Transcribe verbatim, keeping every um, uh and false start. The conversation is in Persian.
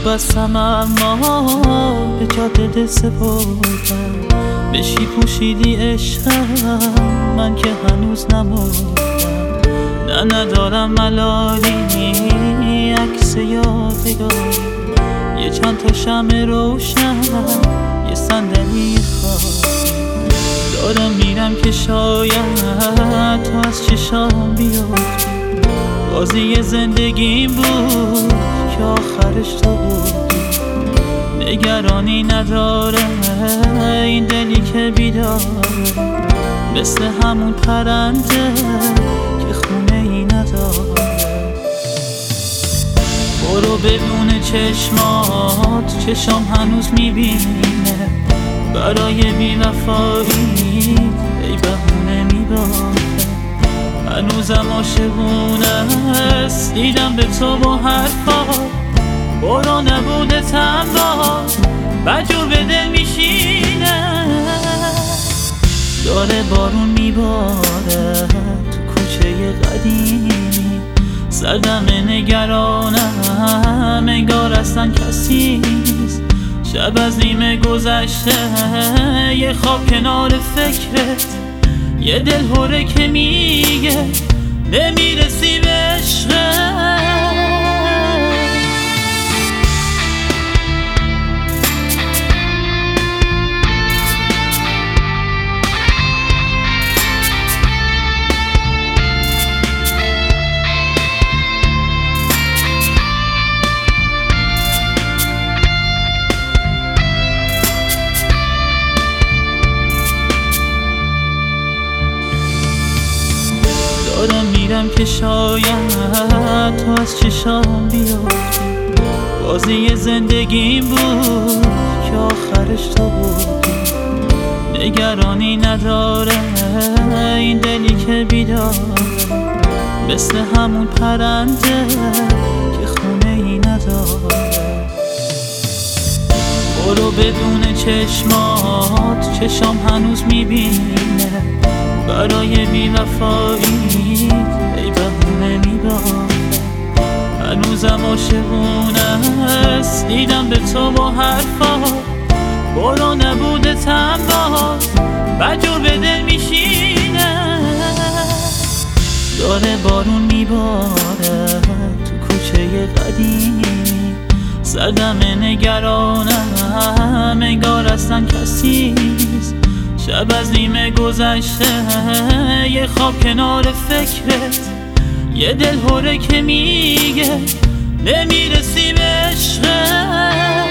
بستم اما به جاده دل سپردم. بشی پوشیدی عشقم، من که هنوز نمردم. نه ندارم ملالی، عکس یادگاری، یه چند تا شمع روشن، یه صندلی خالی. دارم میرم که شاید تو از چشام بیافتی. بازی زندگیم بود که آخرش تو بودی. نگرانی نداره این دلی که بیداره، مثل همون پرنده که خونه ای نداره. برو بدون چشمات، چشام هنوز میبینه برای بی‌وفایی ای بهونه میباره. هنوزم عاشقونه است، دیدم به تو با حرفا، برو نبوده تنها بجور به دل میشینه. داره بارون میباره تو کوچه قدیمی، سردم نگرانم انگار اصلا کسی نیست. شب از نیمه گذشته یه خواب کنار فکرت، یه دل هوره که میگه نمیرسی به عشقت. دارم میرم که شاید تو از چشام بیافتی. بازی زندگیم بود که آخرش تو بودی. نگرانی نداره این دلی که بیداره، مثل همون پرنده که خونه ای نداره. برو بدون چشمات، چشام هنوز میبینه برای بی‌وفایی ای بهونه میباره. هنوزم عاشقونه است، دیدم به تو با حرفا، برو نبوده تنها بجور به دل میشینه. داره بارون میباره تو کوچه قدیمی، سردم نگرانم انگار اصلا کسی نیست. شب از نیمه گذشته یه خواب کنار فکرت، یه دل هوره که میگه نمیرسی به عشقت.